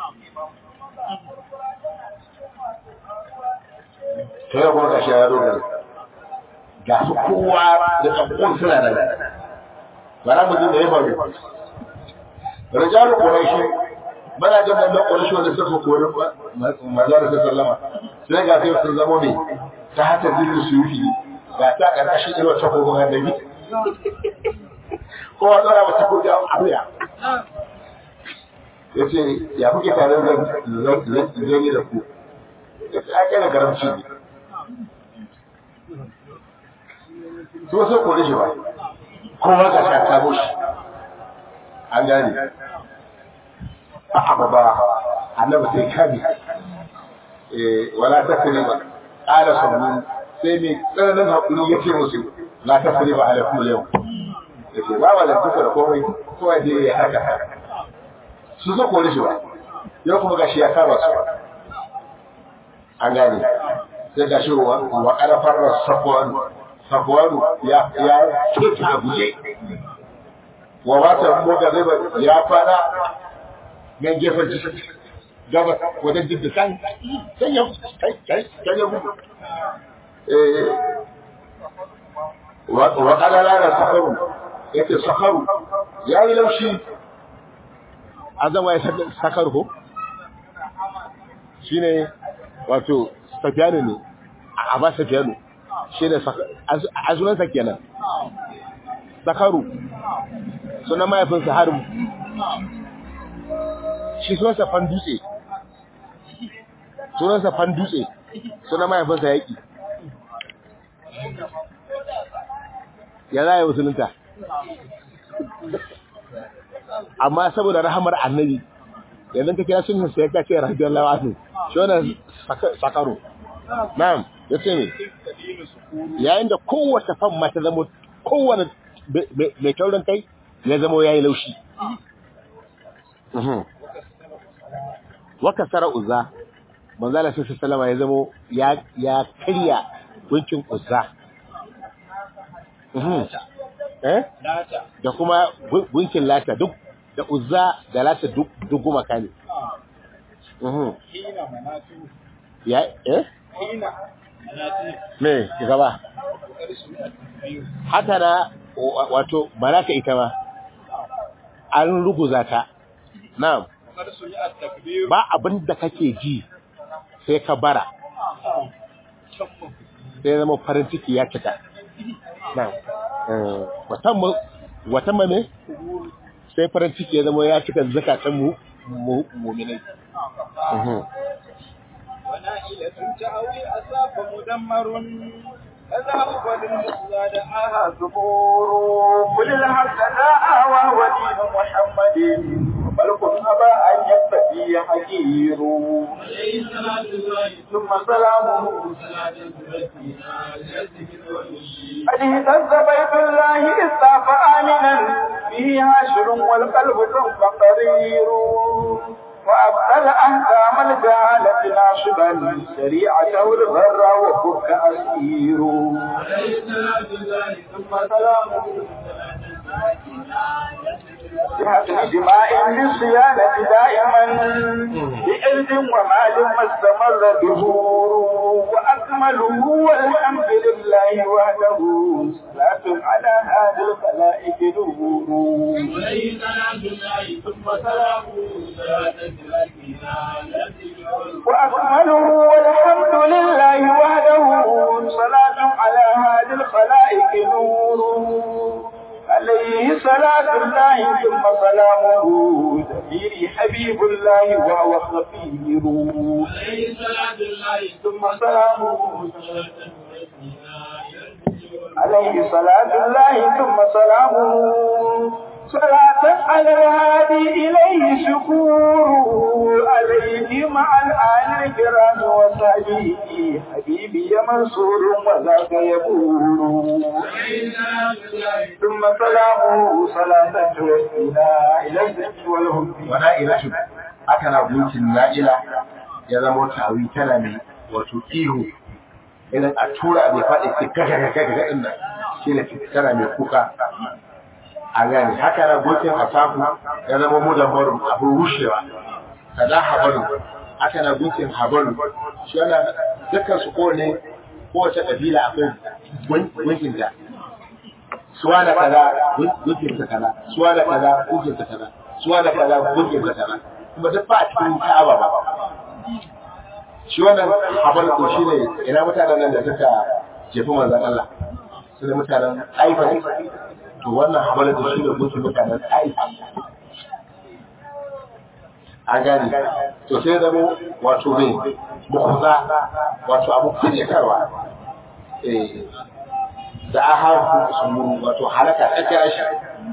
ta yi kuma gashi ya dogara ga su kowa da tsakkon suna da bara mu ji da ya faru rijalu quraishi bana jin da quraishi wanda suka kore manzara sallama sai ga sai sun zamo ne ta hata dillu suyufi ga ta karkashin irin ta kogon annabi ko a tsara mata ko da abuya yace ya kuke tare da zan da ku yace ake da garamci ne to sai kore shi ba kowa ga ta tabo shi an gane ba annabi sai kabi wala tasriba qala sabun sai mai tsananin hakuri yake musu la tasriba alaikum yau yace ba wala kuka da komai kowa dai ya haka su zo kore shi ba yau kuma gashi ya kama su an gane sai gashi wa qarafar safwan ya kita guje wa wata moga zai ya fara nan gefen jiki gaba wajen jidda san ya kai ya gudu wa qala la safaru yace safaru yayi laushi azama ya sakar ko shine wato Safiyanu ne a ba Safiyanu shine azunan sa kenan Sakaru sunan mahaifinsa Harim shi sunansa Fandutse sunan mahaifinsa Yaki ya zai musulunta amma saboda rahamar annabi yanzu ka kira sunan sai ka ce radiyallahu anhu shi wannan Sakaru na'am yace ne yayin da kowace fan mata zama kowane mai taurin kai ya zama yayi laushi waka sara uzza manzala sallallahu ya zama ya karya gunkin uzza da kuma gunkin lata duk da uzza da lata duk gumaka ne ya me gaba haka na wato malaka ita ma an ruguza ta na'am ba abin da kake ji sai ka bara sai zama farin ciki ya cika na'am watan mame sai farin ciki ya zama ya cika zakatan mu'minai ونائلة تعوي أصاب مدمر فذهب فللمسلى دعاها زبور كل الحق دعا وهو دين محمد وملك أبى أن يقتدي حقير ثم سلامه حديث بيت الله استعف آمنا به هاشر والقلب ثم قرير وأبطل أحكام الجهالة ناصبا شريعته الغر وفك أسير ثم سلامه بحسن دماء للصيانة دائما بإرد ومال ما استمر بهور وأكمله والحمد لله وحده صلاة على هذا الخلائق نور ثم سلامه وأكمله والحمد لله وحده صلاة على هذه الخلائق نور عليه صلاة الله ثم سلامه دبيري حبيب الله وهو خفير عليه صلاة الله ثم سلامه عليه صلاة الله ثم سلامه صلاة على الهادي إليه شكور عليه مع الآل الكرام وصحبه حبيبي منصور وذاك يبور ثم سلامه صلاة توسلنا إلى الذكر والهدى ونائلة أكنا بنت النائلة يزمو تاوي تلمي وتكيه إذا أتورا بفاتك كككككك إنا كينا تتكرمي كوكا a gani haka na gokin asafu ya zama mudammarun abu rushewa kada habaru haka na gokin habaru shi yana dukkan su kowace kabila akwai gunkin ta suwa da kaza gunkin ta kaza suwa da kaza gunkin ta kaza suwa da kaza gunkin ta kaza kuma duk ba a cikin ka'aba ba shi wannan habaru ko shine ina mutanen nan da suka jefi manzon Allah su da mutanen Haifa to wannan habar da shi da mutum mutanen Aifa an gani to sai zama wato ne mukhza wato abu kunyatarwa da ahabu sun wato halaka ta kira shi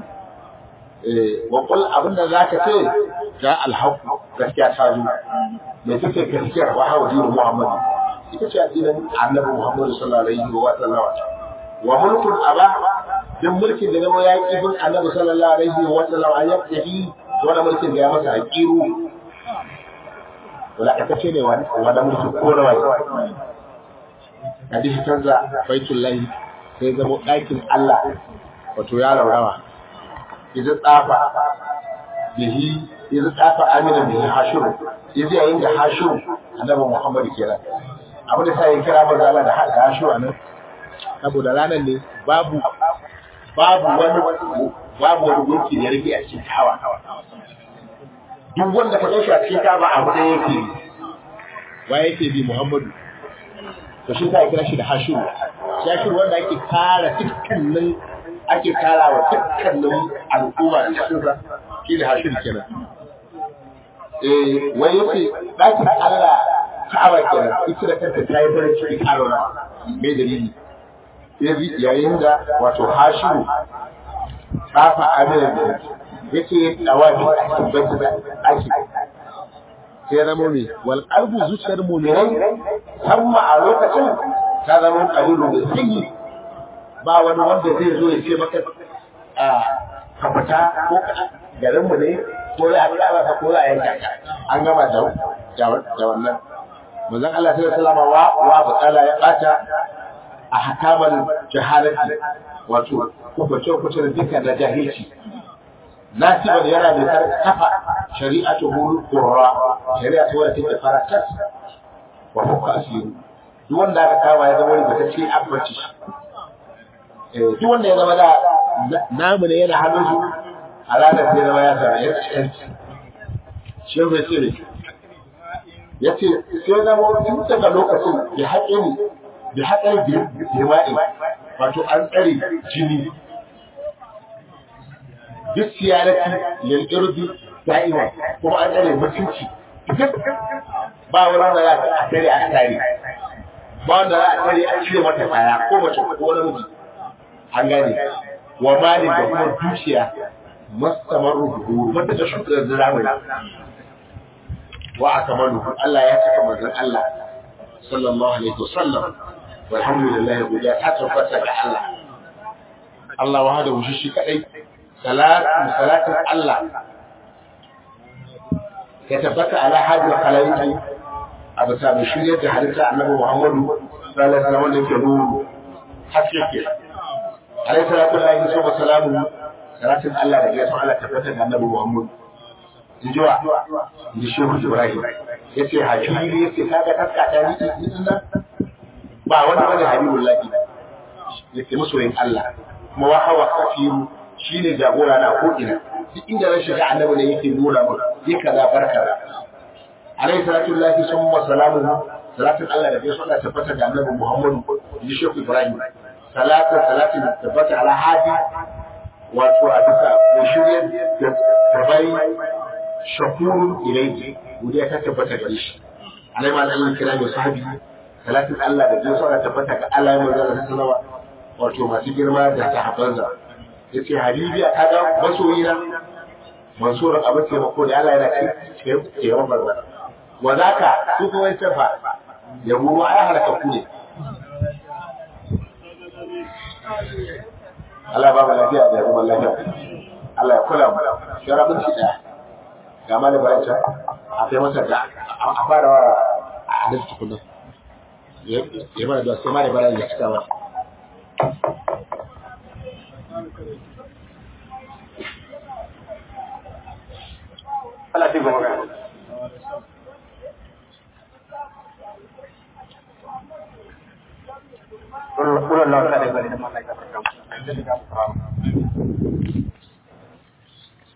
wa qul abinda zaka ce ga alhaq gaskiya ta zo me take gaskiyar wa hawa dinin Muhammad ita ce addinin Annabi Muhammad sallallahu alaihi wa sallam wa mulkul aba dan mulkin da zama ya yi bin Annabi sallallahu alaihi wa sallam an yafi wanda mulkin da ya masa hakiru wala aka ce ne wanda mulki ko rawai hadisi tanza baitullahi sai zama ɗakin Allah wato ya raurawa idan tsafa bihi idan tsafa amina bihi hashuru idan yayin da hashuru Annabi Muhammad kenan abu da sai kira manzo Allah da hashuru anan saboda ranar ne babu wani babu wani gunki da ya rage a cikin kawa duk wanda ka ɗauki a cikin kawa abu da yake wa yake bi Muhammadu to shi ta kira shi da hashiru hashiru wanda ake kara dukkanin ake kara wa dukkanin al'umma da cikin sa shi da hashiru kenan wai yace dakin Allah Ka'aba kenan ita da kanta ta yi farin ciki karo na me dalili yayin da wato hashiru tsafa amina yake dawabi a cikin baitul ake sai zama mai walƙalbu zuciyar mumirai hamma a lokacin ta zama ƙalilu mai sanyi ba wani wanda zai zo ya ce maka ka fita ko garin mu ne ko ya ƙara ka ko ya yanka an gama da wannan manzon Allah sallallahu alaihi wasallam wa batala ya bata a hakamal jahalati wato kubace da dukkan da jahilci nasiban yana da kafa shari'atu qurra shari'atu wadda take faratas wa hukka asiru duk wanda aka kawo ya zama wani batacce abbaci duk wanda ya zama da namu ne yana hannun su a ranar sai zama ya zama ya tsanci shi bai tsere ya ce sai zama tun daga lokacin ya haƙe jima'i wato an tsare jini duk siyarati lil'irdi da'ima kuma an tsare mutunci ba wurin da za a tare a tare ba wanda za a tare a cire mata kaya ko mace ko wani miji an gane wa mali da kuma dukiya mastamaru buhuru wanda ta shuka da zamani wa akamalu Allah ya saka manzon Allah sallallahu alaihi wasallam walhamdulillah guda ta tabbata ga Allah Allah wahdahu shi kadai salatin Allah ya tabbata ala hajjul khalaiki a bisa mai shirya da halitta annabi Muhammadu sallallahu alaihi wasallam wanda ke nuru haske ke alaihi salatu lillahi wa salamu salatin Allah da ya so Allah tabbata da annabi Muhammadu injiwa da shehu Ibrahim yace habibi yace kaga kaskata ni nan ba wani bane habibullahi yace masoyin Allah kuma wa hawa kafiru shine jagora na ko ina duk inda ran shiga annabi ne yake nuna mu yi kaza barka alayhi salatu lillahi summa salamuhu salatin Allah da ya sallah tabbata ga annabi Muhammad ji Sheikh Ibrahim salatin tabbata ala hadi wato a bisa shirye da tabai shakurun ilayhi godiya ta tabbata gare shi alayhi Allah kira da sahabi salatin Allah da ya sallah tabbata ga Allah mai zalla sallama wato masu girma da sahabbansa yace habibi a kaga masoyina mansur abu taimako da Allah yana ce yawan barba wa zaka su kuma wai tafa ya buru ai halaka ku ne Allah ba mu lafiya da kuma lafiya Allah ya kula mu sharabin shi da ga mali barata a kai masa da a fara a hadisi tukunna ya mana da sai mali barata ya cika masa Allah ti goma ga Allah ta da bari da mallaka ta